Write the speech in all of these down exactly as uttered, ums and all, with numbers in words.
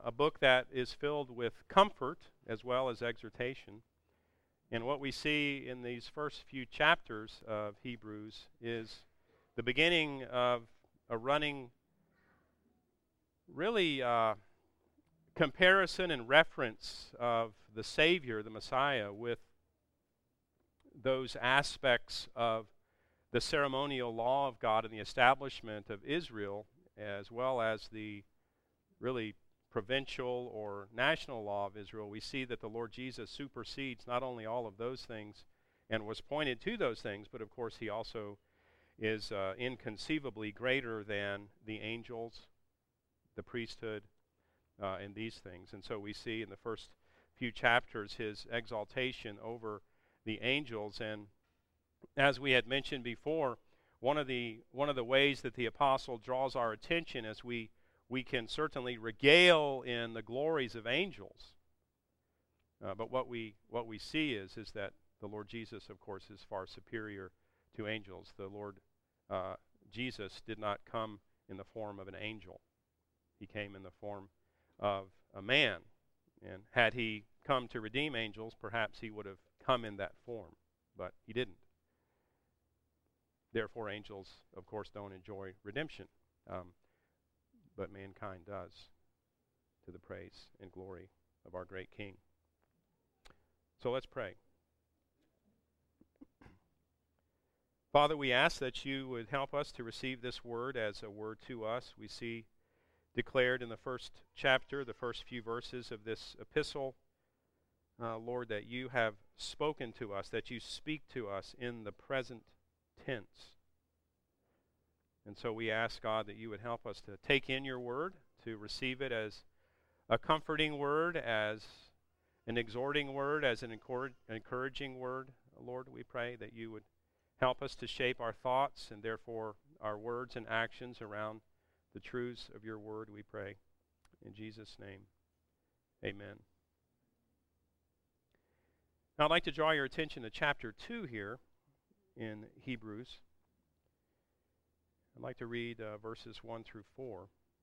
a book that is filled with comfort as well as exhortation. And what we see in these first few chapters of Hebrews is the beginning of a running, really, uh, comparison and reference of the Savior, the Messiah, with those aspects of the ceremonial law of God and the establishment of Israel, as well as the really provincial or national law of Israel. We see that the Lord Jesus supersedes not only all of those things and was pointed to those things, but of course he also is uh, inconceivably greater than the angels, the priesthood, uh, and these things. And so we see in the first few chapters his exaltation over the angels. And as we had mentioned before, one of the one of the ways that the apostle draws our attention as we we can certainly regale in the glories of angels. Uh, but what we what we see is is that the Lord Jesus, of course, is far superior to angels. The Lord uh, Jesus did not come in the form of an angel. He came in the form of a man. And had he come to redeem angels, perhaps he would have come in that form. But he didn't. Therefore, angels, of course, don't enjoy redemption. Um, but mankind does, to the praise and glory of our great King. So let's pray. Father, we ask that you would help us to receive this word as a word to us. We see declared in the first chapter, the first few verses of this epistle, uh, Lord, that you have spoken to us, that you speak to us in the present tense. And so we ask, God, that you would help us to take in your word, to receive it as a comforting word, as an exhorting word, as an encouraging word. Lord, we pray that you would help us to shape our thoughts and therefore our words and actions around the truths of your word, we pray. In Jesus' name, amen. Now I'd like to draw your attention to chapter two here in Hebrews. I'd like to read uh, verses one through four.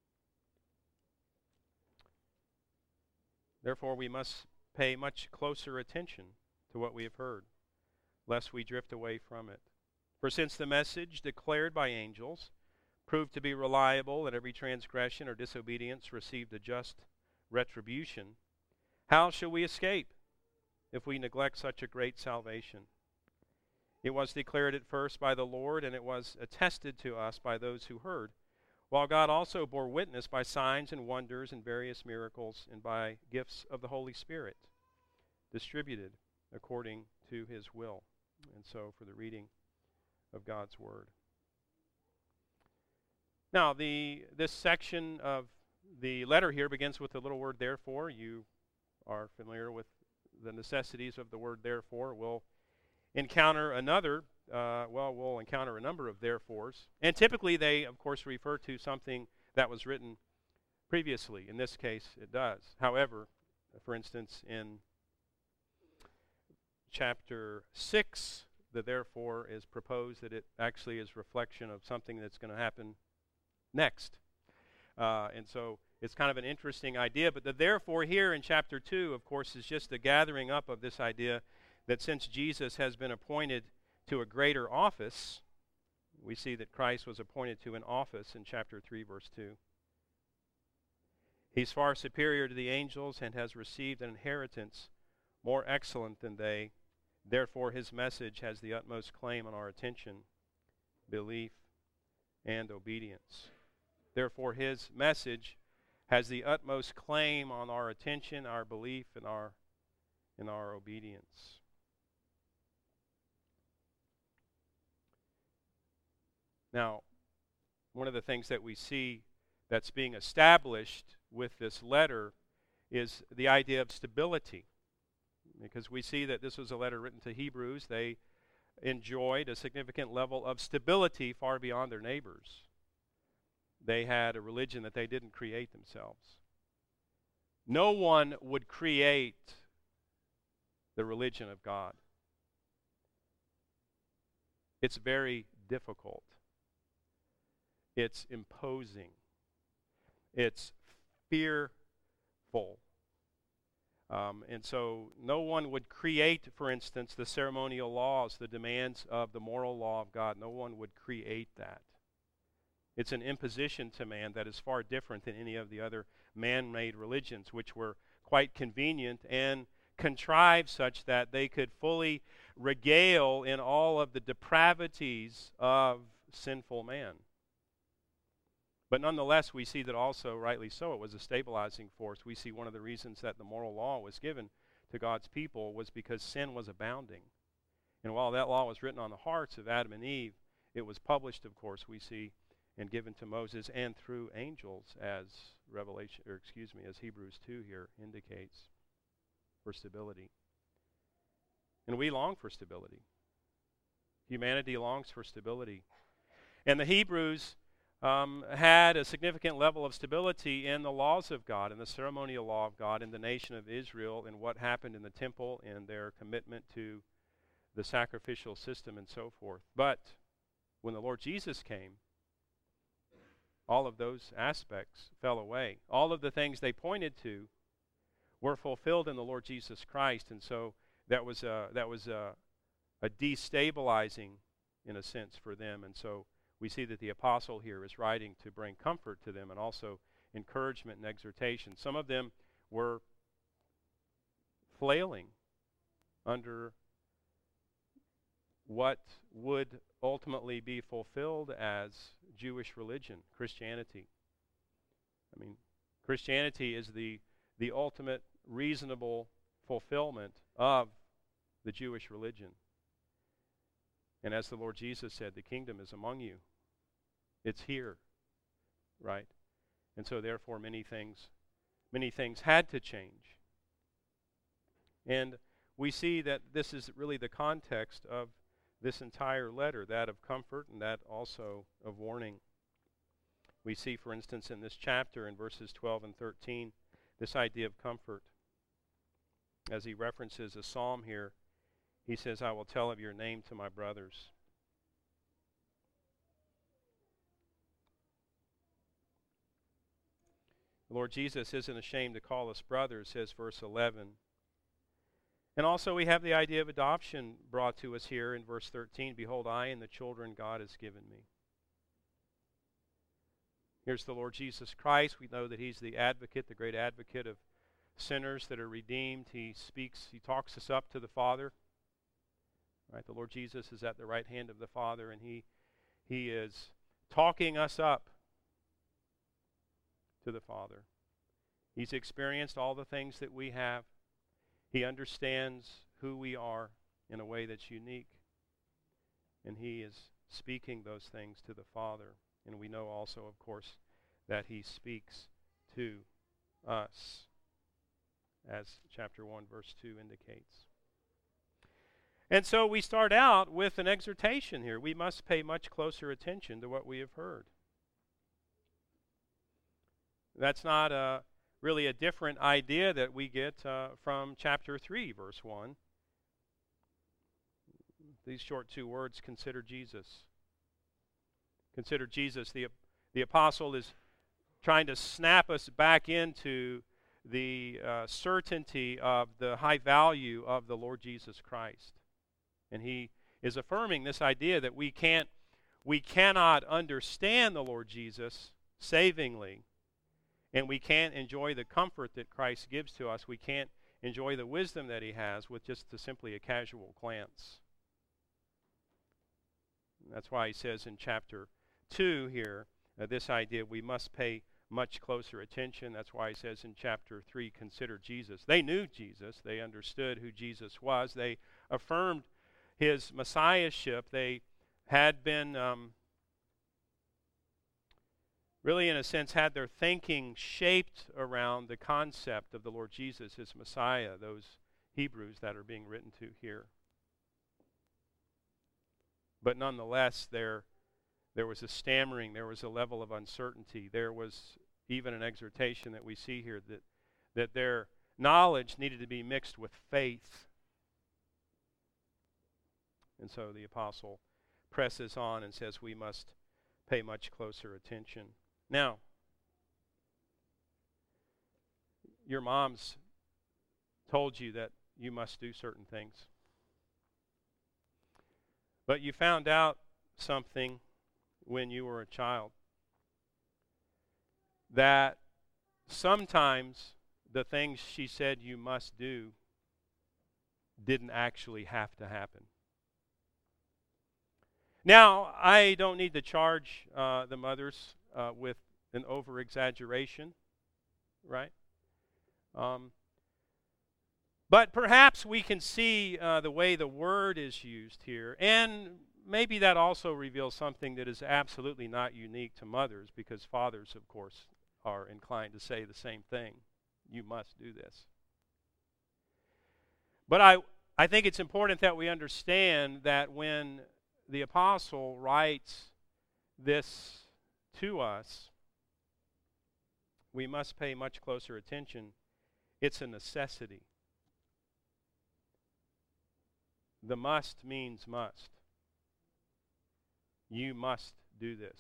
Therefore, we must pay much closer attention to what we have heard, lest we drift away from it. For since the message declared by angels proved to be reliable, and every transgression or disobedience received a just retribution, how shall we escape if we neglect such a great salvation? It was declared at first by the Lord, and it was attested to us by those who heard, while God also bore witness by signs and wonders and various miracles and by gifts of the Holy Spirit, distributed according to his will. And so for the reading of God's word. Now, the this section of the letter here begins with the little word therefore. You are familiar with the necessities of the word therefore. We'll encounter another, uh, well, we'll encounter a number of therefores. And typically they, of course, refer to something that was written previously. In this case, it does. However, for instance, in chapter six, the therefore is proposed that it actually is reflection of something that's going to happen next. Uh, and so it's kind of an interesting idea. But the therefore here in chapter two, of course, is just the gathering up of this idea that since Jesus has been appointed to a greater office, we see that Christ was appointed to an office in chapter three, verse two. He's far superior to the angels and has received an inheritance more excellent than they. Therefore, his message has the utmost claim on our attention, belief, and obedience. Therefore, his message has the utmost claim on our attention, our belief, and our, and our obedience. Now, one of the things that we see that's being established with this letter is the idea of stability. Because we see that this was a letter written to Hebrews. They enjoyed a significant level of stability far beyond their neighbors. They had a religion that they didn't create themselves. No one would create the religion of God. It's very difficult. It's imposing. It's fear full. Um, and so no one would create, for instance, the ceremonial laws, the demands of the moral law of God. No one would create that. It's an imposition to man that is far different than any of the other man-made religions, which were quite convenient and contrived such that they could fully regale in all of the depravities of sinful man. But nonetheless, we see that also, rightly so, it was a stabilizing force. We see one of the reasons that the moral law was given to God's people was because sin was abounding. And while that law was written on the hearts of Adam and Eve, it was published, of course, we see, and given to Moses and through angels, as Revelation, or excuse me, as Hebrews two here indicates, for stability. And we long for stability. Humanity longs for stability. And the Hebrews um, had a significant level of stability in the laws of God, in the ceremonial law of God, in the nation of Israel, in what happened in the temple, in their commitment to the sacrificial system and so forth. But when the Lord Jesus came, all of those aspects fell away. All of the things they pointed to were fulfilled in the Lord Jesus Christ, and so that was a, that was a, a destabilizing, in a sense, for them. And so we see that the apostle here is writing to bring comfort to them and also encouragement and exhortation. Some of them were flailing under what would ultimately be fulfilled as Jewish religion, Christianity. I mean, Christianity is the, the ultimate reasonable fulfillment of the Jewish religion. And as the Lord Jesus said, the kingdom is among you. It's here, right? And so therefore many things, many things had to change. And we see that this is really the context of this entire letter, that of comfort and that also of warning. We see, for instance, in this chapter in verses twelve and thirteen, this idea of comfort. As he references a psalm here, he says, I will tell of your name to my brothers. The Lord Jesus isn't ashamed to call us brothers, says verse eleven. And also we have the idea of adoption brought to us here in verse thirteen. Behold, I and the children God has given me. Here's the Lord Jesus Christ. We know that he's the advocate, the great advocate of sinners that are redeemed. He speaks, he talks us up to the Father. Right? The Lord Jesus is at the right hand of the Father, and he, he is talking us up to the Father. He's experienced all the things that we have. He understands who we are in a way that's unique. And he is speaking those things to the Father. And we know also, of course, that he speaks to us, as chapter one, verse two indicates. And so we start out with an exhortation here. We must pay much closer attention to what we have heard. That's not a... really a different idea that we get uh, from chapter three, verse one. These short two words, consider Jesus. Consider Jesus. The, the apostle is trying to snap us back into the uh, certainty of the high value of the Lord Jesus Christ. And he is affirming this idea that we can't, we cannot understand the Lord Jesus savingly, and we can't enjoy the comfort that Christ gives to us. We can't enjoy the wisdom that he has with just a, simply a casual glance. And that's why he says in chapter two here, uh, this idea we must pay much closer attention. That's why he says in chapter three, consider Jesus. They knew Jesus. They understood who Jesus was. They affirmed his messiahship. They had been... Um, really, in a sense, had their thinking shaped around the concept of the Lord Jesus, his Messiah, those Hebrews that are being written to here. But nonetheless, there, there was a stammering, there was a level of uncertainty, there was even an exhortation that we see here that, that their knowledge needed to be mixed with faith. And so the apostle presses on and says we must pay much closer attention. Now, your mom's told you that you must do certain things. But you found out something when you were a child, that sometimes the things she said you must do didn't actually have to happen. Now, I don't need to charge uh, the mothers uh, with an over-exaggeration, right? Um, but perhaps we can see uh, the way the word is used here, and maybe that also reveals something that is absolutely not unique to mothers, because fathers, of course, are inclined to say the same thing. You must do this. But I, I think it's important that we understand that when the apostle writes this to us, we must pay much closer attention. It's a necessity. The must means must. You must do this.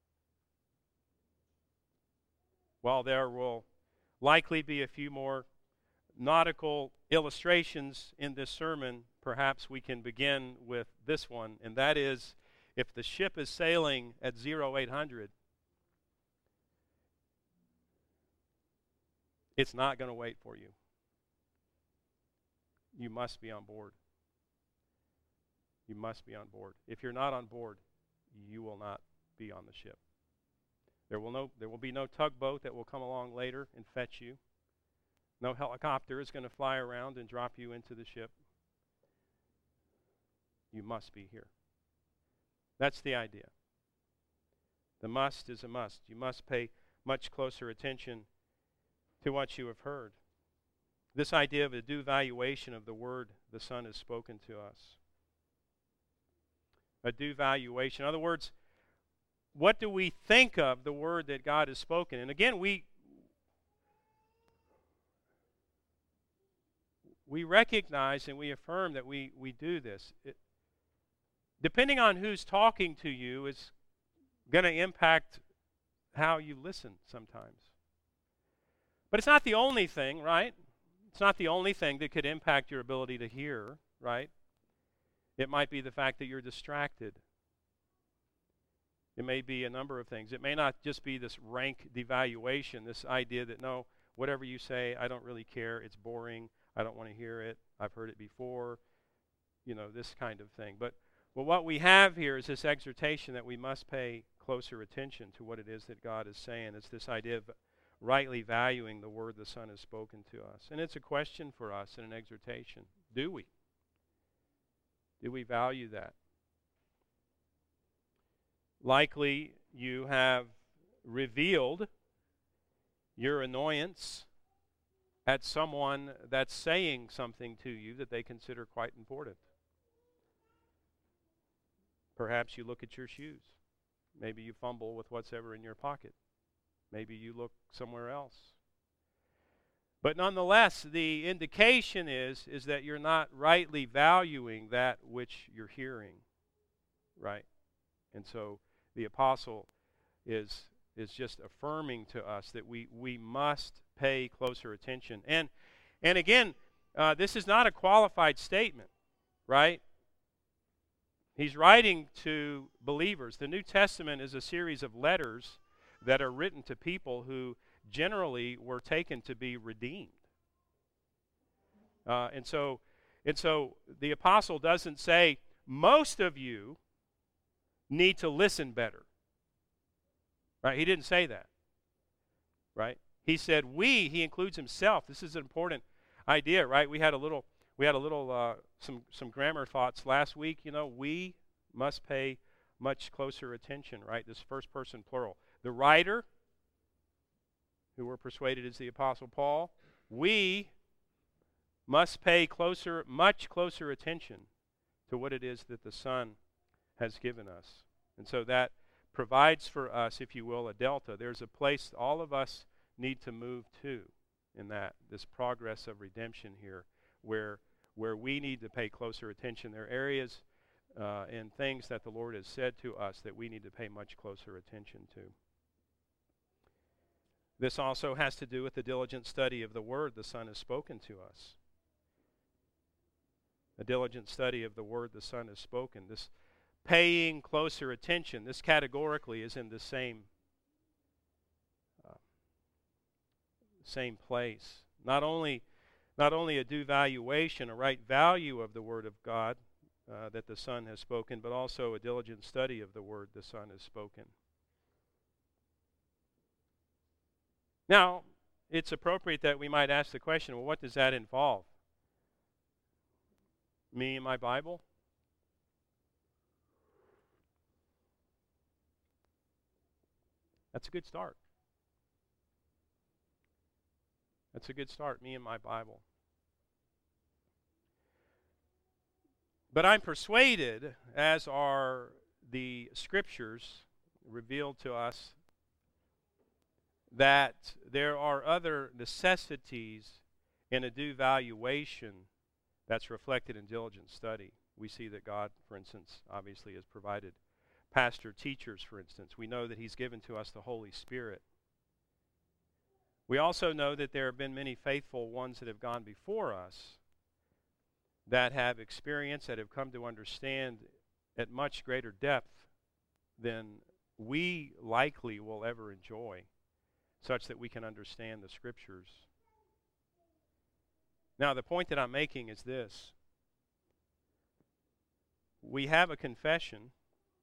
While there will likely be a few more nautical illustrations in this sermon, perhaps we can begin with this one, and that is, if the ship is sailing at zero eight hundred, it's not going to wait for you. You must be on board. You must be on board. If you're not on board, you will not be on the ship. There will no there will be no tugboat that will come along later and fetch you. No helicopter is going to fly around and drop you into the ship. You must be here. That's the idea. The must is a must. You must pay much closer attention to what you have heard. This idea of a due valuation of the word the Son has spoken to us. A due valuation. In other words, what do we think of the word that God has spoken? And again, we we recognize and we affirm that we, we do this. It, depending on who's talking to you is going to impact how you listen sometimes. But it's not the only thing, right? It's not the only thing that could impact your ability to hear, right? It might be the fact that you're distracted. It may be a number of things. It may not just be this rank devaluation, this idea that, no, whatever you say, I don't really care. It's boring. I don't want to hear it. I've heard it before. You know, this kind of thing. But, but what we have here is this exhortation that we must pay closer attention to what it is that God is saying. It's this idea of rightly valuing the word the Son has spoken to us. And it's a question for us and an exhortation. Do we? Do we value that? Likely you have revealed your annoyance at someone that's saying something to you that they consider quite important. Perhaps you look at your shoes. Maybe you fumble with what's ever in your pocket. Maybe you look somewhere else. But nonetheless, the indication is, is that you're not rightly valuing that which you're hearing, right? And so the apostle is, is just affirming to us that we, we must pay closer attention. And, and again, uh, this is not a qualified statement, right? He's writing to believers. The New Testament is a series of letters that are written to people who generally were taken to be redeemed. Uh, and so, and so the apostle doesn't say, most of you need to listen better. Right? He didn't say that. Right? He said we, he includes himself. This is an important idea, right? We had a little, we had a little, uh, some, some grammar thoughts last week. You know, we must pay much closer attention, right? This first person plural. The writer, who we're persuaded is the Apostle Paul, we must pay closer, much closer attention to what it is that the Son has given us. And so that provides for us, if you will, a delta. There's a place all of us need to move to in that, this progress of redemption here, where, where we need to pay closer attention. There are areas uh, and things that the Lord has said to us that we need to pay much closer attention to. This also has to do with the diligent study of the word the Son has spoken to us. A diligent study of the word the Son has spoken. This paying closer attention, this categorically is in the same, uh, same place. Not only, not only a due valuation, a right value of the word of God uh, that the Son has spoken, but also a diligent study of the word the Son has spoken. Now, it's appropriate that we might ask the question, well, what does that involve? Me and my Bible? That's a good start. That's a good start, me and my Bible. But I'm persuaded, as are the Scriptures revealed to us, that there are other necessities in a due valuation that's reflected in diligent study. We see that God, for instance, obviously has provided pastor teachers, for instance. We know that He's given to us the Holy Spirit. We also know that there have been many faithful ones that have gone before us that have experienced, that have come to understand at much greater depth than we likely will ever enjoy, such that we can understand the Scriptures. Now, the point that I'm making is this. We have a confession.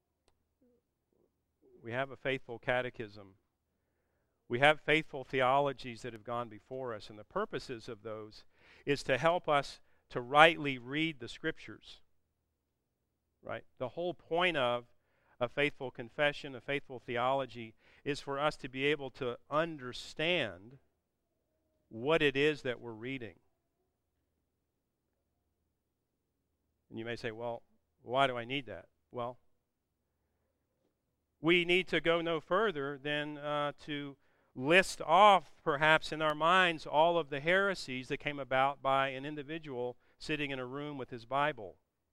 We have a faithful catechism. We have faithful theologies that have gone before us, and the purposes of those is to help us to rightly read the Scriptures. Right? The whole point of a faithful confession, a faithful theology, is for us to be able to understand what it is that we're reading. And you may say, well, why do I need that? Well, we need to go no further than uh, to list off, perhaps in our minds, all of the heresies that came about by an individual sitting in a room with his Bible.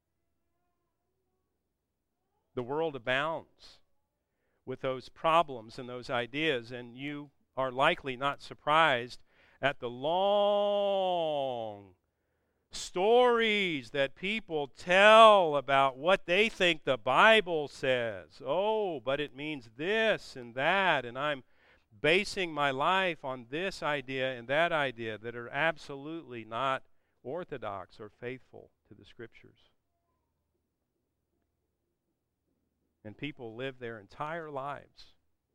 The world abounds with those problems and those ideas, and you are likely not surprised at the long stories that people tell about what they think the Bible says. Oh, but it means this and that, and I'm basing my life on this idea and that idea that are absolutely not orthodox or faithful to the Scriptures. And people live their entire lives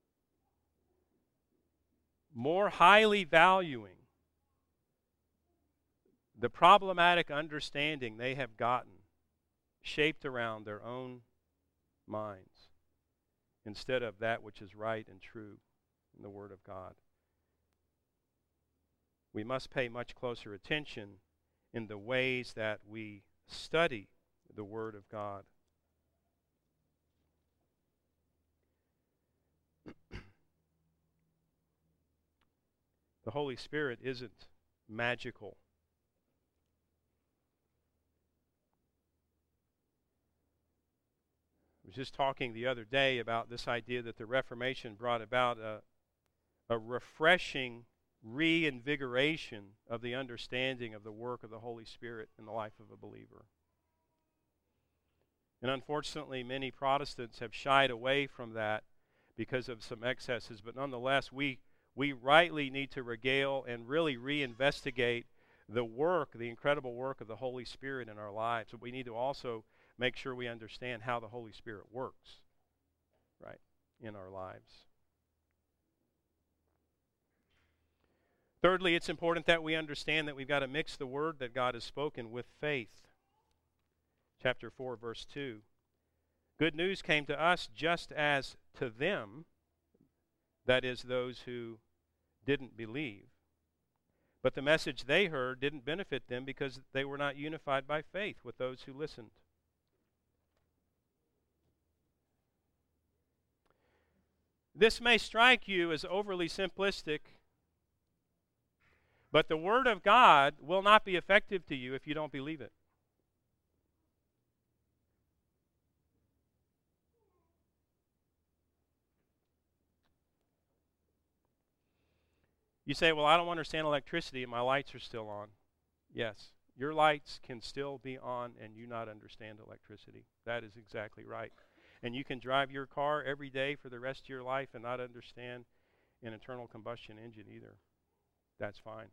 more highly valuing the problematic understanding they have gotten shaped around their own minds instead of that which is right and true in the Word of God. We must pay much closer attention in the ways that we study the Word of God. The Holy Spirit isn't magical. I was just talking the other day about this idea that the Reformation brought about a, a refreshing reinvigoration of the understanding of the work of the Holy Spirit in the life of a believer. And unfortunately, many Protestants have shied away from that because of some excesses, but nonetheless, we we rightly need to regale and really reinvestigate the work, the incredible work of the Holy Spirit in our lives. But we need to also make sure we understand how the Holy Spirit works, right, in our lives. Thirdly, it's important that we understand that we've got to mix the word that God has spoken with faith. Chapter four, verse two. Good news came to us just as to them, that is, those who didn't believe. But the message they heard didn't benefit them because they were not unified by faith with those who listened. This may strike you as overly simplistic, but the Word of God will not be effective to you if you don't believe it. You say, well, I don't understand electricity and my lights are still on. Yes, your lights can still be on and you not understand electricity. That is exactly right. And you can drive your car every day for the rest of your life and not understand an internal combustion engine either. That's fine.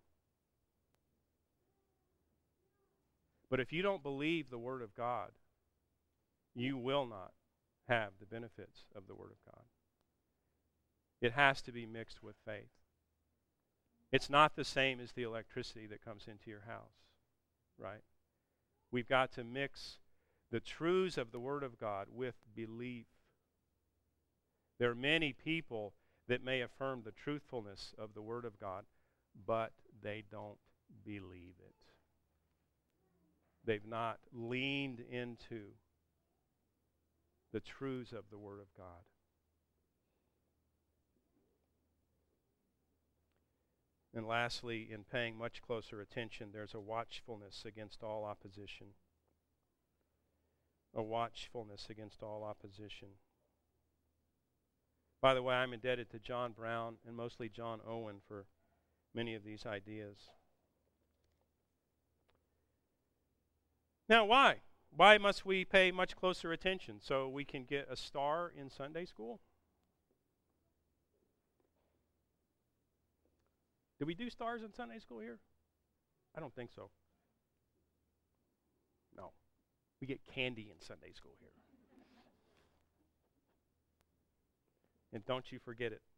But if you don't believe the Word of God, you will not have the benefits of the Word of God. It has to be mixed with faith. It's not the same as the electricity that comes into your house, right? We've got to mix the truths of the Word of God with belief. There are many people that may affirm the truthfulness of the Word of God, but they don't believe it. They've not leaned into the truths of the Word of God. And lastly, in paying much closer attention, there's a watchfulness against all opposition. A watchfulness against all opposition. By the way, I'm indebted to John Brown and mostly John Owen for many of these ideas. Now, why? Why must we pay much closer attention? So we can get a star in Sunday school? Do we do stars in Sunday school here? I don't think so. No. We get candy in Sunday school here. And don't you forget it.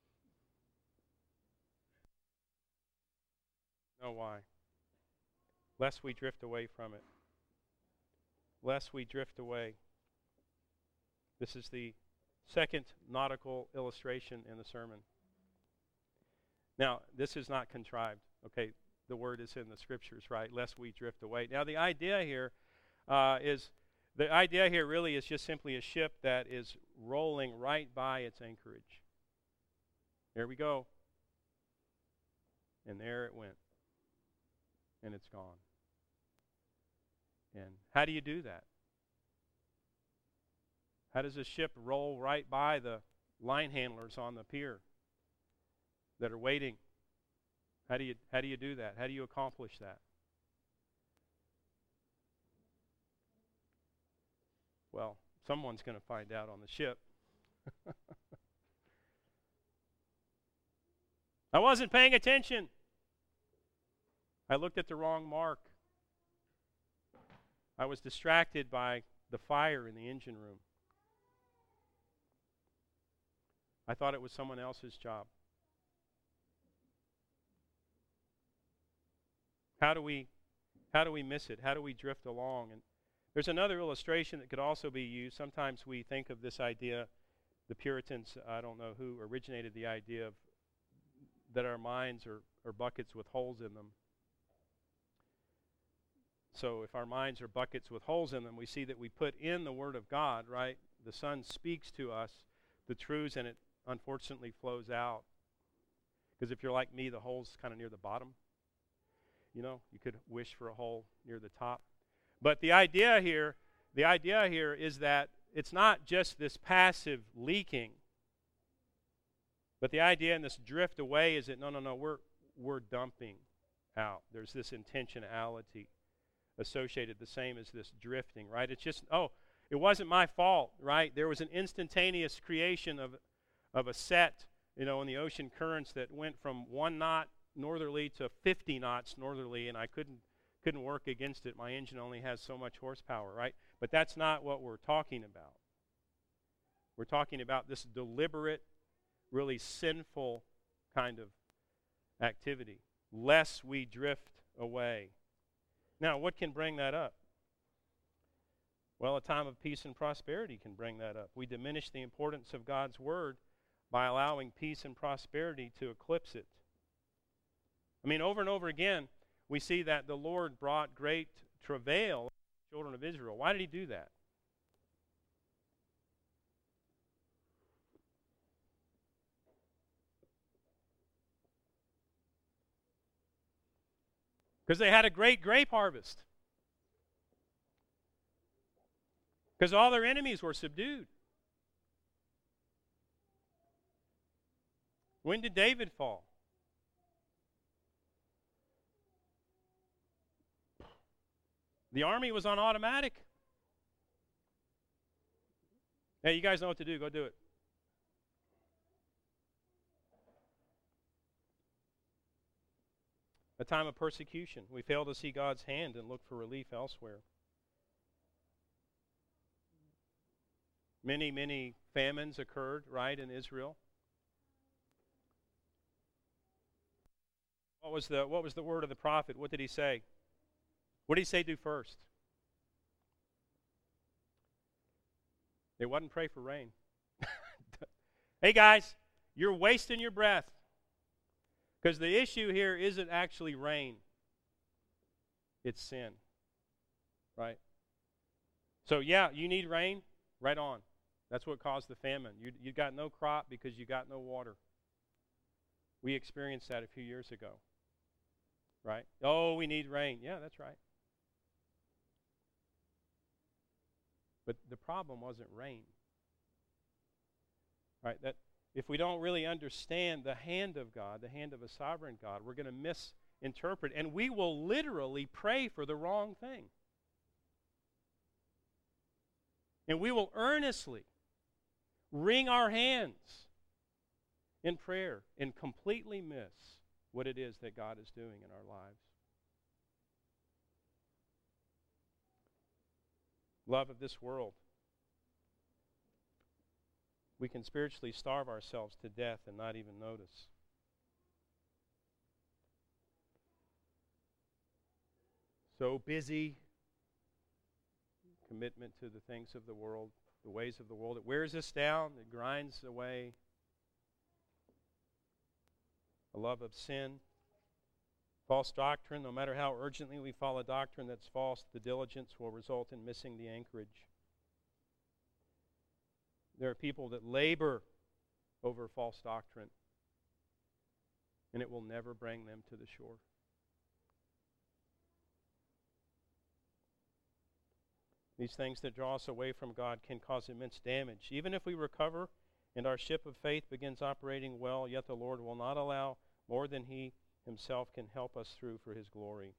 No, why? Lest we drift away from it. Lest we drift away. This is the second nautical illustration in the sermon. Now, this is not contrived. Okay, the word is in the scriptures, right? Lest we drift away. Now, the idea here uh, is, the idea here really is just simply a ship that is rolling right by its anchorage. There we go. And there it went. And it's gone. And how do you do that? How does a ship roll right by the line handlers on the pier that are waiting? How do you how do you do that? How do you accomplish that? Well, someone's going to find out on the ship. I wasn't paying attention. I looked at the wrong mark. I was distracted by the fire in the engine room. I thought it was someone else's job. How do we how do we miss it? How do we drift along? And there's another illustration that could also be used. Sometimes we think of this idea, the Puritans, I don't know who originated the idea of that our minds are, are buckets with holes in them. So if our minds are buckets with holes in them, we see that we put in the Word of God, right? The Son speaks to us the truths, and it unfortunately flows out. Because if you're like me, the hole's kind of near the bottom. You know, you could wish for a hole near the top. But the idea here, the idea here is that it's not just this passive leaking, but the idea in this drift away is that no, no, no, we're we're dumping out. There's this intentionality associated, the same as this drifting, right? It's just, oh, it wasn't my fault, right? There was an instantaneous creation of of a set, you know, in the ocean currents that went from one knot northerly to fifty knots northerly, and I couldn't couldn't work against it. My engine only has so much horsepower, right? But that's not what we're talking about. We're talking about this deliberate, really sinful kind of activity, lest we drift away. Now, what can bring that up? Well, a time of peace and prosperity can bring that up. We diminish the importance of God's Word by allowing peace and prosperity to eclipse it. I mean, over and over again, we see that the Lord brought great travail to the children of Israel. Why did he do that? Because they had a great grape harvest. Because all their enemies were subdued. When did David fall? The army was on automatic. Hey, you guys know what to do. Go do it. A time of persecution. We fail to see God's hand and look for relief elsewhere. Many, many famines occurred, right, in Israel. What was the what was the word of the prophet? What did he say? What did he say do first? It wasn't pray for rain. Hey guys, you're wasting your breath. Because the issue here isn't actually rain. It's sin. Right? So yeah, you need rain. Right on. That's what caused the famine. You you got no crop because you got no water. We experienced that a few years ago. Right? Oh, we need rain. Yeah, that's right. But the problem wasn't rain. Right? That if we don't really understand the hand of God, the hand of a sovereign God, we're going to misinterpret, and we will literally pray for the wrong thing. And we will earnestly wring our hands in prayer and completely miss what it is that God is doing in our lives. Love of this world. We can spiritually starve ourselves to death and not even notice. So busy. Commitment to the things of the world, the ways of the world. It wears us down. It grinds away. A love of sin. False doctrine. No matter how urgently we follow a doctrine that's false, the diligence will result in missing the anchorage. There are people that labor over false doctrine, and it will never bring them to the shore. These things that draw us away from God can cause immense damage. Even if we recover and our ship of faith begins operating well, yet the Lord will not allow more than He Himself can help us through for His glory.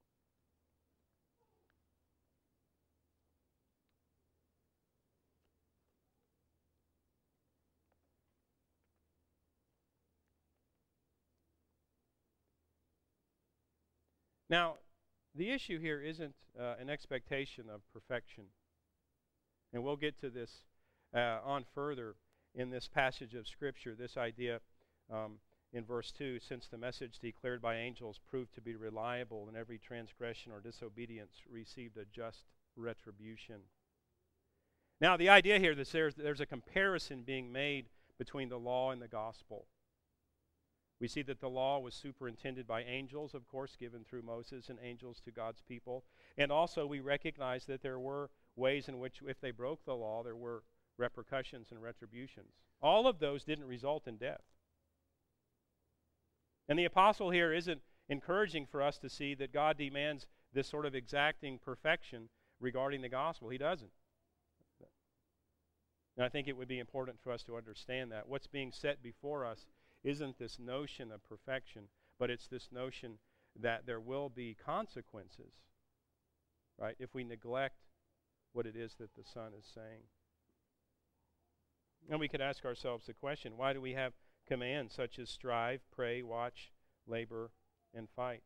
Now, the issue here isn't uh, an expectation of perfection. And we'll get to this uh, on further in this passage of Scripture, this idea um, in verse two, since the message declared by angels proved to be reliable and every transgression or disobedience received a just retribution. Now, the idea here is there's, there's a comparison being made between the law and the gospel. We see that the law was superintended by angels, of course, given through Moses and angels to God's people. And also we recognize that there were ways in which, if they broke the law, there were repercussions and retributions. All of those didn't result in death. And the apostle here isn't encouraging for us to see that God demands this sort of exacting perfection regarding the gospel. He doesn't. And I think it would be important for us to understand that. What's being set before us isn't this notion of perfection, but it's this notion that there will be consequences, right, if we neglect what it is that the Son is saying. And we could ask ourselves the question, why do we have commands such as strive, pray, watch, labor, and fight?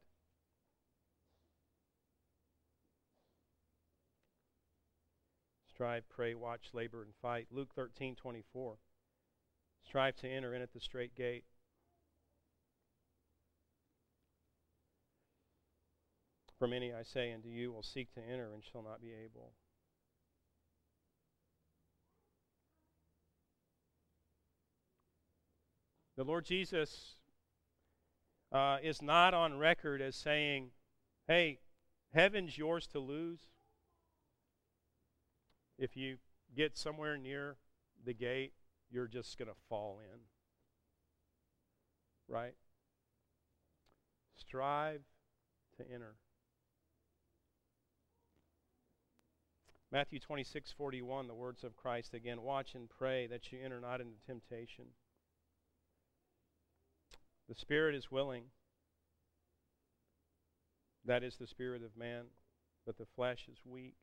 Strive, pray, watch, labor, and fight. Luke thirteen twenty-four. Strive to enter in at the straight gate. For many, I say unto you, will seek to enter and shall not be able. The Lord Jesus uh, is not on record as saying, hey, heaven's yours to lose if you get somewhere near the gate. You're just going to fall in. Right? Strive to enter. Matthew twenty-six forty-one, the words of Christ again, watch and pray that you enter not into temptation. The spirit is willing. That is the spirit of man. but the flesh is weak.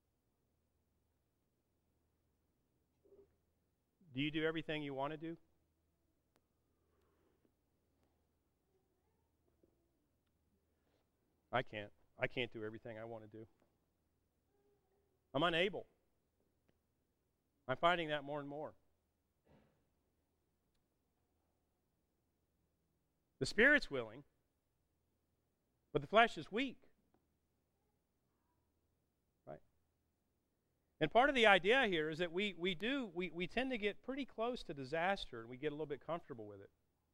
Do you do everything you want to do? I can't. I can't do everything I want to do. I'm unable. I'm finding that more and more. The Spirit's willing, but the flesh is weak. Right? And part of the idea here is that we, we do, we, we tend to get pretty close to disaster and we get a little bit comfortable with it.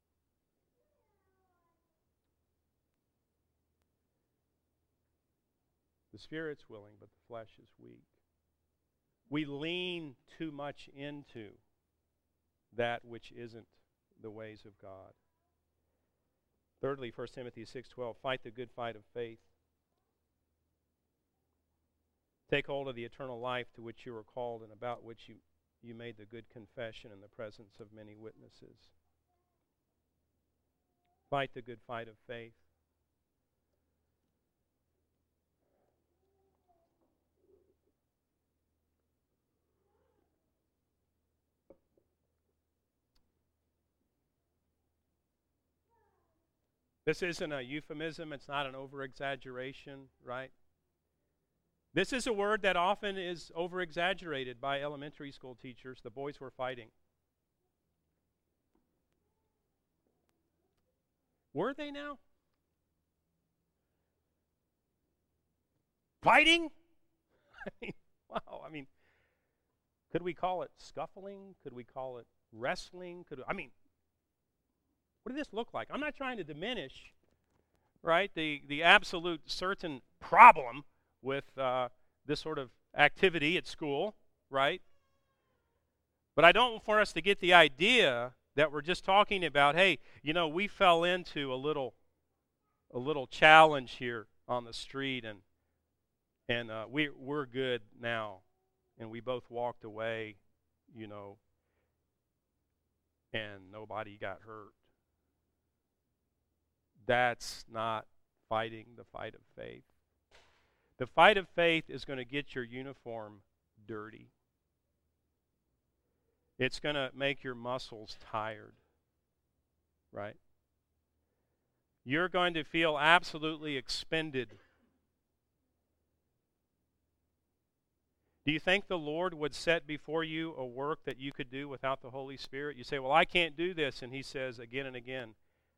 The Spirit's willing, but the flesh is weak. We lean too much into that which isn't the ways of God. Thirdly, First Timothy six twelve, fight the good fight of faith. Take hold of the eternal life to which you were called and about which you, you made the good confession in the presence of many witnesses. Fight the good fight of faith. This isn't a euphemism. It's not an over-exaggeration, right? This is a word that often is over-exaggerated by elementary school teachers. The boys were fighting. Were they now? Fighting? I mean, wow. I mean, could we call it scuffling? Could we call it wrestling? Could I mean, what did this look like? I'm not trying to diminish, right, the, the absolute certain problem with uh, this sort of activity at school, right? But I don't want us to get the idea that we're just talking about, hey, you know, we fell into a little a little challenge here on the street, and and uh, we we're good now, and we both walked away, you know, and nobody got hurt. That's not fighting the fight of faith. The fight of faith is going to get your uniform dirty. It's going to make your muscles tired, right? You're going to feel absolutely expended. Do you think the Lord would set before you a work that you could do without the Holy Spirit? You say, well, I can't do this. And he says again and again,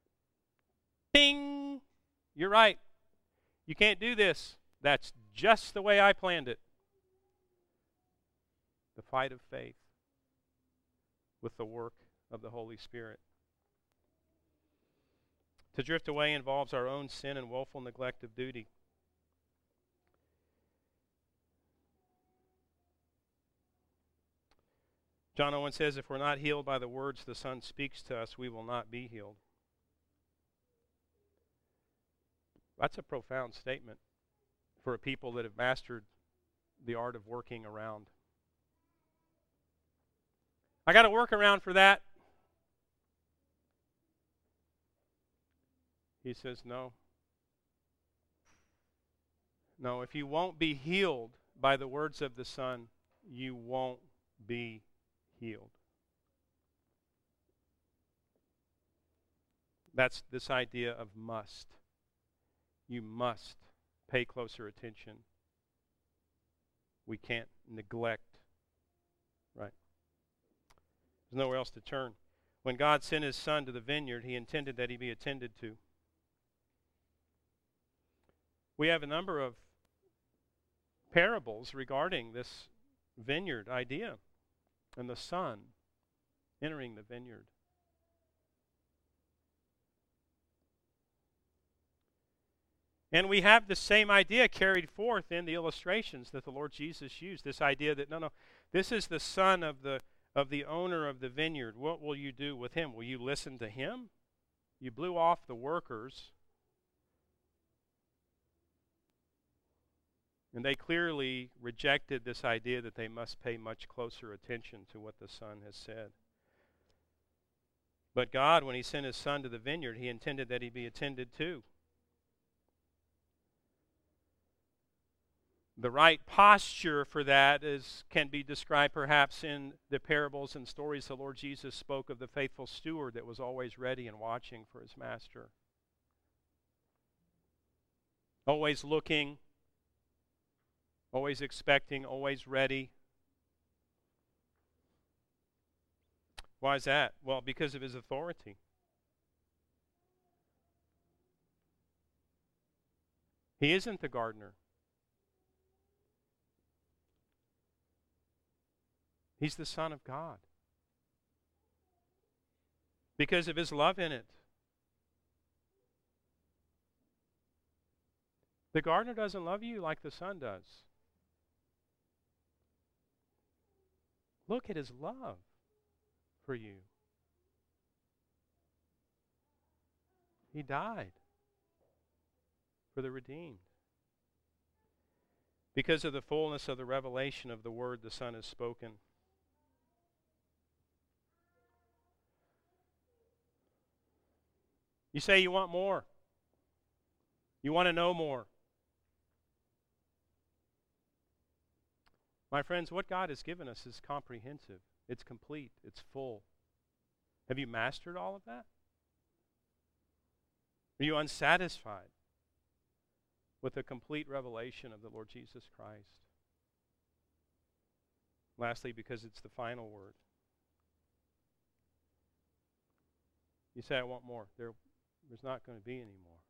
ding, you're right. You can't do this. That's just the way I planned it. The fight of faith with the work of the Holy Spirit. To drift away involves our own sin and woeful neglect of duty. John Owen says, if we're not healed by the words the Son speaks to us, we will not be healed. That's a profound statement for a people that have mastered the art of working around. I got to work around for that. He says, no. No, if you won't be healed by the words of the Son, you won't be healed. That's this idea of must. You must pay closer attention. We can't neglect, right? There's nowhere else to turn. When God sent his Son to the vineyard, he intended that he be attended to. We have a number of parables regarding this vineyard idea and the Son entering the vineyard. And we have the same idea carried forth in the illustrations that the Lord Jesus used. This idea that, no, no, this is the son of the of the owner of the vineyard. What will you do with him? Will you listen to him? You blew off the workers. And they clearly rejected this idea that they must pay much closer attention to what the Son has said. But God, when he sent his Son to the vineyard, he intended that he be attended to. The right posture for that is can be described perhaps in the parables and stories the Lord Jesus spoke of the faithful steward that was always ready and watching for his master. Always looking, always expecting, always ready. Why is that? Well, because of his authority. He isn't the gardener. He's the Son of God. Because of his love in it. The gardener doesn't love you like the Son does. Look at his love for you. He died for the redeemed. Because of the fullness of the revelation of the word the Son has spoken. You say you want more. You want to know more. My friends, what God has given us is comprehensive. It's complete. It's full. Have you mastered all of that? Are you unsatisfied with the complete revelation of the Lord Jesus Christ? Lastly, because it's the final word. You say, I want more. There, there's not going to be any more.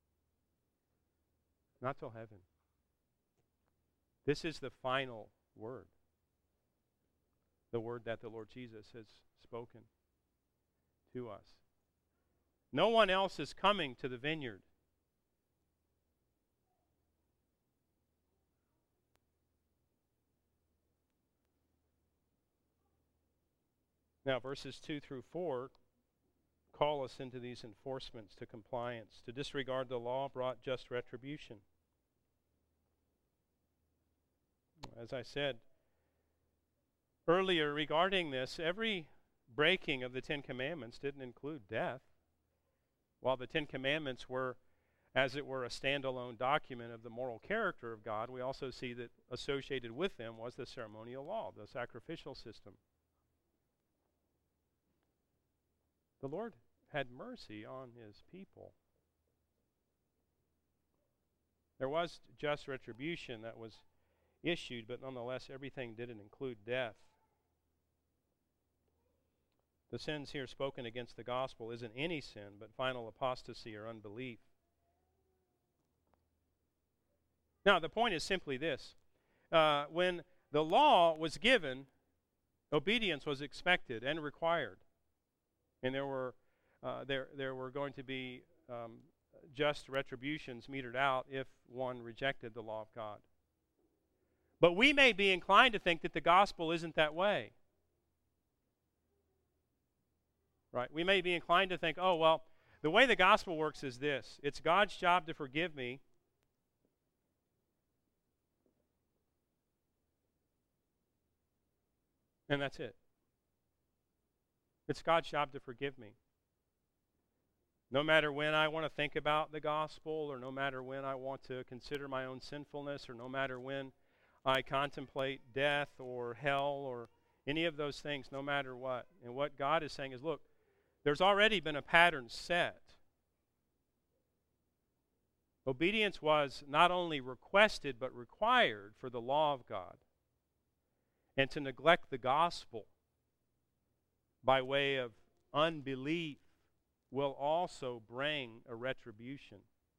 Not till heaven. This is the final word. The word that the Lord Jesus has spoken to us. No one else is coming to the vineyard. Now, verses two through four call us into these enforcements to compliance. To disregard the law brought just retribution. As I said earlier regarding this, every breaking of the Ten Commandments didn't include death. While the Ten Commandments were, as it were, a standalone document of the moral character of God, we also see that associated with them was the ceremonial law, the sacrificial system. The Lord had mercy on his people. There was just retribution that was issued, but nonetheless everything didn't include death. The sins here spoken against the gospel isn't any sin, but final apostasy or unbelief. Now, the point is simply this. Uh, when the law was given, obedience was expected and required. And there were, uh, there, there were going to be um, just retributions meted out if one rejected the law of God. But we may be inclined to think that the gospel isn't that way. Right? We may be inclined to think, oh, well, the way the gospel works is this. It's God's job to forgive me. And that's it. It's God's job to forgive me. No matter when I want to think about the gospel, or no matter when I want to consider my own sinfulness, or no matter when I contemplate death or hell or any of those things, no matter what. And what God is saying is, look, there's already been a pattern set. Obedience was not only requested but required for the law of God. And to neglect the gospel by way of unbelief will also bring a retribution.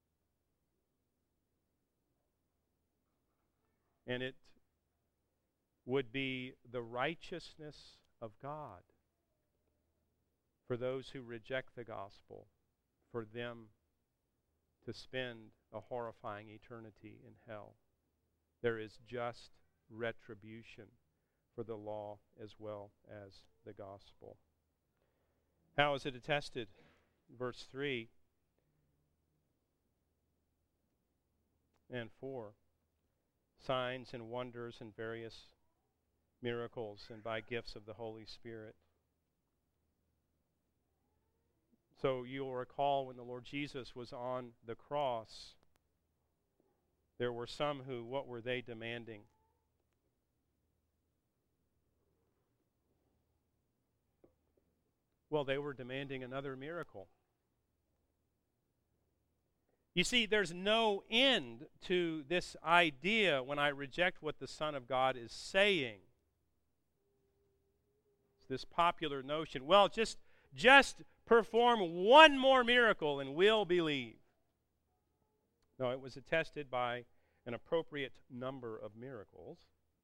And it would be the righteousness of God for those who reject the gospel, for them to spend a horrifying eternity in hell. There is just retribution for the law as well as the gospel. How is it attested? Verse three and four. Signs and wonders and various miracles and by gifts of the Holy Spirit. So you'll recall when the Lord Jesus was on the cross, There were some who, what were they demanding? Well, they were demanding another miracle. You see, there's no end to this idea when I reject what the Son of God is saying. It's this popular notion, well, just, just perform one more miracle and we'll believe. No, it was attested by an appropriate number of miracles.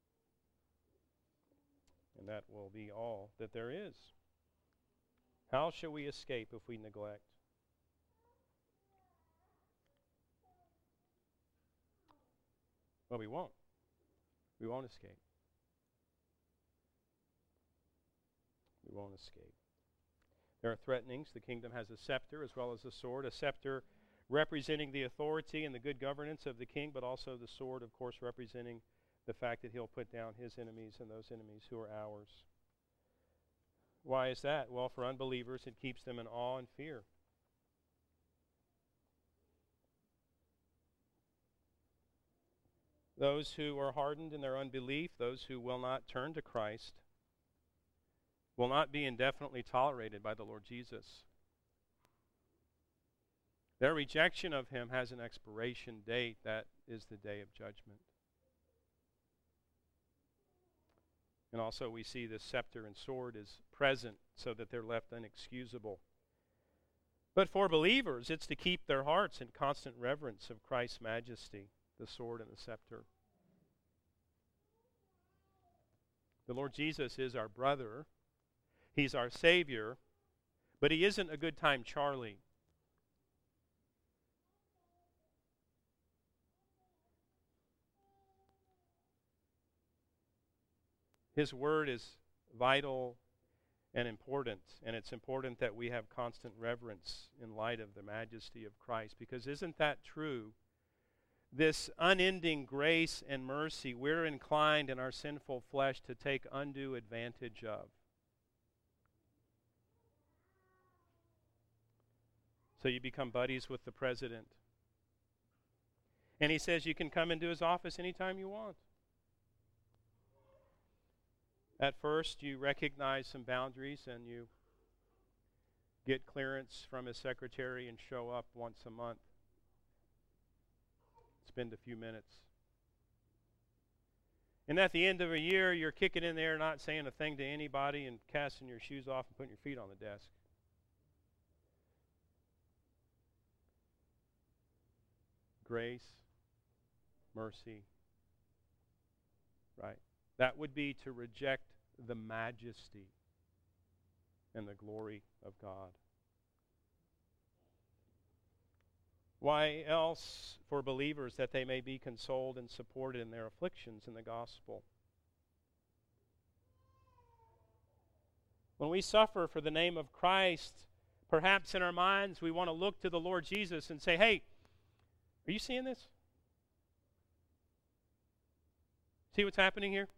And that will be all that there is. How shall we escape if we neglect? Well, we won't. We won't escape. We won't escape. There are threatenings. The kingdom has a scepter as well as a sword. A scepter representing the authority and the good governance of the king, but also the sword, of course, representing the fact that he'll put down his enemies and those enemies who are ours. Why is that? Well, for unbelievers, it keeps them in awe and fear. Those who are hardened in their unbelief, those who will not turn to Christ, will not be indefinitely tolerated by the Lord Jesus. Their rejection of him has an expiration date. That is the day of judgment. And also we see the scepter and sword is present so that they're left inexcusable. But for believers, it's to keep their hearts in constant reverence of Christ's majesty, the sword and the scepter. The Lord Jesus is our brother. He's our Savior. But he isn't a good time Charlie. His word is vital and important, and it's important that we have constant reverence in light of the majesty of Christ, because isn't that true? This unending grace and mercy we're inclined in our sinful flesh to take undue advantage of. So you become buddies with the president. And he says you can come into his office anytime you want. At first, you recognize some boundaries and you get clearance from his secretary and show up once a month. Spend a few minutes. And at the end of a year, you're kicking in there, not saying a thing to anybody and casting your shoes off and putting your feet on the desk. Grace, mercy, right? That would be to reject the majesty and the glory of God. Why else for believers that they may be consoled and supported in their afflictions in the gospel? When we suffer for the name of Christ, perhaps in our minds we want to look to the Lord Jesus and say, hey, are you seeing this? See what's happening here?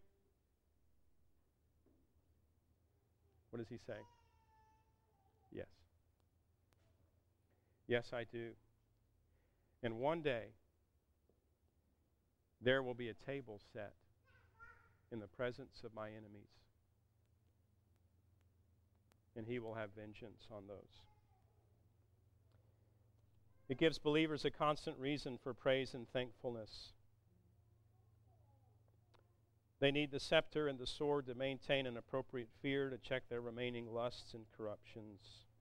What does he say? Yes. Yes, I do. And one day, there will be a table set in the presence of my enemies. And he will have vengeance on those. It gives believers a constant reason for praise and thankfulness. They need the scepter and the sword to maintain an appropriate fear, to check their remaining lusts and corruptions.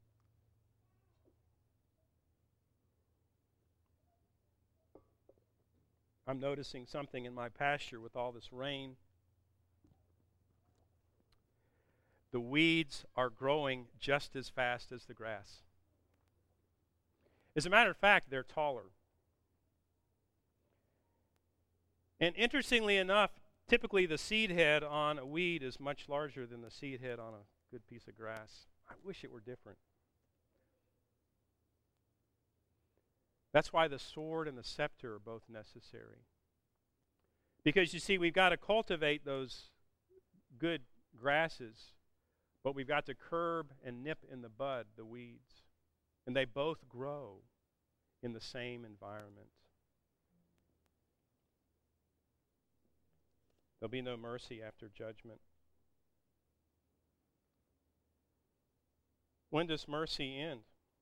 I'm noticing something in my pasture with all this rain. The weeds are growing just as fast as the grass. As a matter of fact, they're taller. And interestingly enough, typically the seed head on a weed is much larger than the seed head on a good piece of grass. I wish it were different. That's why the sword and the scepter are both necessary. Because you see, we've got to cultivate those good grasses, but we've got to curb and nip in the bud the weeds. And they both grow in the same environment. There'll be no mercy after judgment. When does mercy end?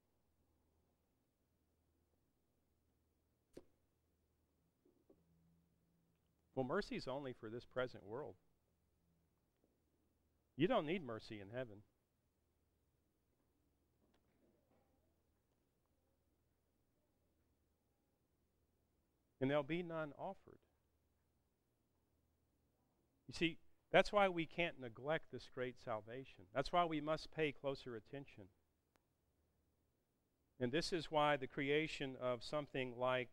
Well, mercy is only for this present world. You don't need mercy in heaven. And there'll be none offered. You see, that's why we can't neglect this great salvation. That's why we must pay closer attention. And this is why the creation of something like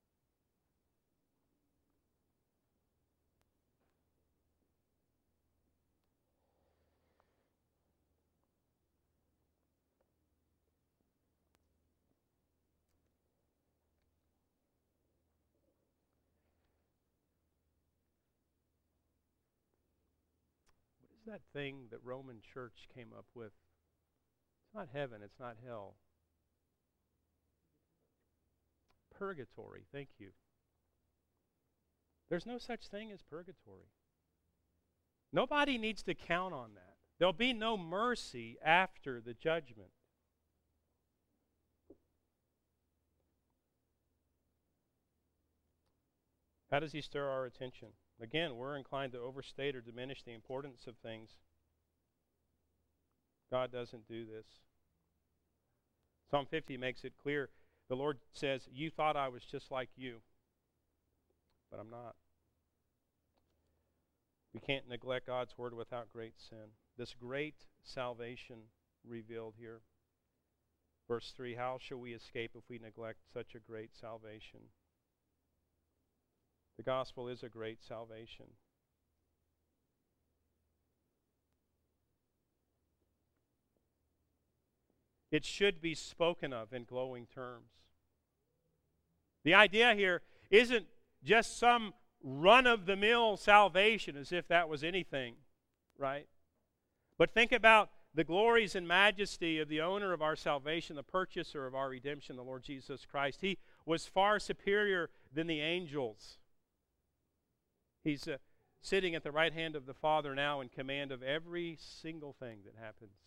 that thing that Roman Church came up with? It's not heaven, it's not hell. Purgatory, thank you. There's no such thing as purgatory. Nobody needs to count on that. There'll be no mercy after the judgment. How does he stir our attention? Again, we're inclined to overstate or diminish the importance of things. God doesn't do this. Psalm fifty makes it clear. The Lord says, you thought I was just like you, but I'm not. We can't neglect God's word without great sin. This great salvation revealed here. Verse three, how shall we escape if we neglect such a great salvation? The gospel is a great salvation. It should be spoken of in glowing terms. The idea here isn't just some run-of-the-mill salvation as if that was anything, right? But think about the glories and majesty of the owner of our salvation, the purchaser of our redemption, the Lord Jesus Christ. He was far superior than the angels. He's uh, sitting at the right hand of the Father now in command of every single thing that happens.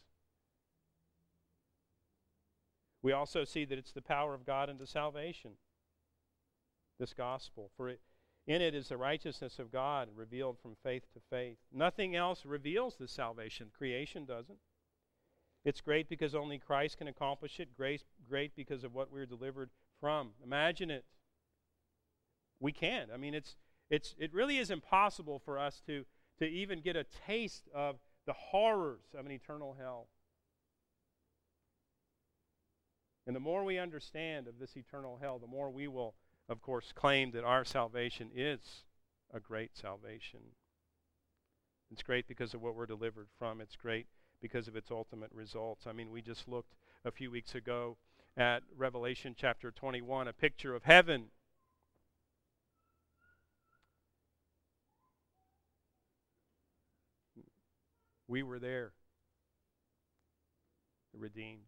We also see that it's the power of God unto salvation, this gospel. For it, in it is the righteousness of God revealed from faith to faith. Nothing else reveals this salvation. Creation doesn't. It's great because only Christ can accomplish it. Grace, great because of what we're delivered from. Imagine it. We can. I mean, it's It's, it really is impossible for us to, to even get a taste of the horrors of an eternal hell. And the more we understand of this eternal hell, the more we will, of course, claim that our salvation is a great salvation. It's great because of what we're delivered from. It's great because of its ultimate results. I mean, we just looked a few weeks ago at Revelation chapter twenty-one, a picture of heaven. We were there, redeemed,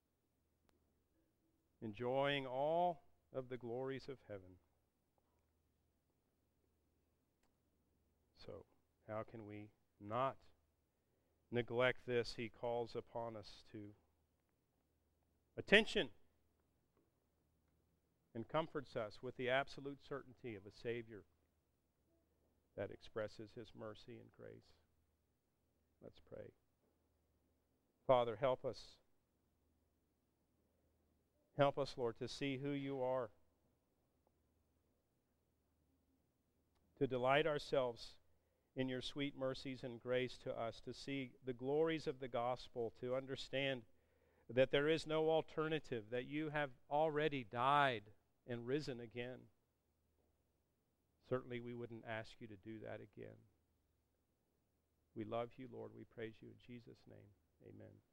enjoying all of the glories of heaven. So, how can we not neglect this? He calls upon us to attention and comforts us with the absolute certainty of a Savior that expresses His mercy and grace. Let's pray. Father, help us. Help us, Lord, to see who you are. To delight ourselves in your sweet mercies and grace to us. To see the glories of the gospel. To understand that there is no alternative. That you have already died and risen again. Certainly we wouldn't ask you to do that again. We love you, Lord. We praise you in Jesus' name. Amen.